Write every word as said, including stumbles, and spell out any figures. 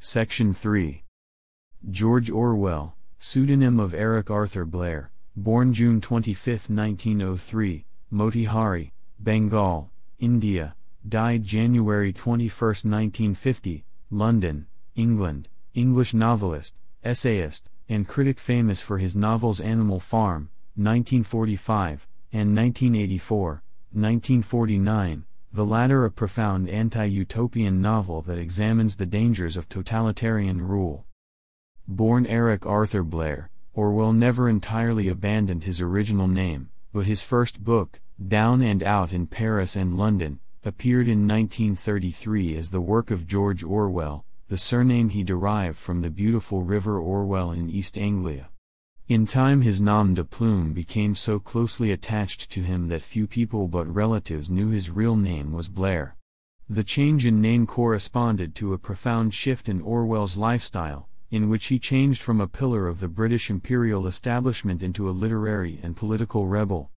Section three. George Orwell, pseudonym of Eric Arthur Blair, born June twenty-fifth, nineteen oh three, Motihari, Bengal, India, died January twenty-first, nineteen fifty, London, England, English novelist, essayist, and critic famous for his novels Animal Farm, nineteen forty-five, and nineteen eighty-four, nineteen forty-nine, the latter a profound anti-utopian novel that examines the dangers of totalitarian rule. Born Eric Arthur Blair, Orwell never entirely abandoned his original name, but his first book, Down and Out in Paris and London, appeared in nineteen thirty-three as the work of George Orwell, the surname he derived from the beautiful River Orwell in East Anglia. In time his nom de plume became so closely attached to him that few people but relatives knew his real name was Blair. The change in name corresponded to a profound shift in Orwell's lifestyle, in which he changed from a pillar of the British imperial establishment into a literary and political rebel.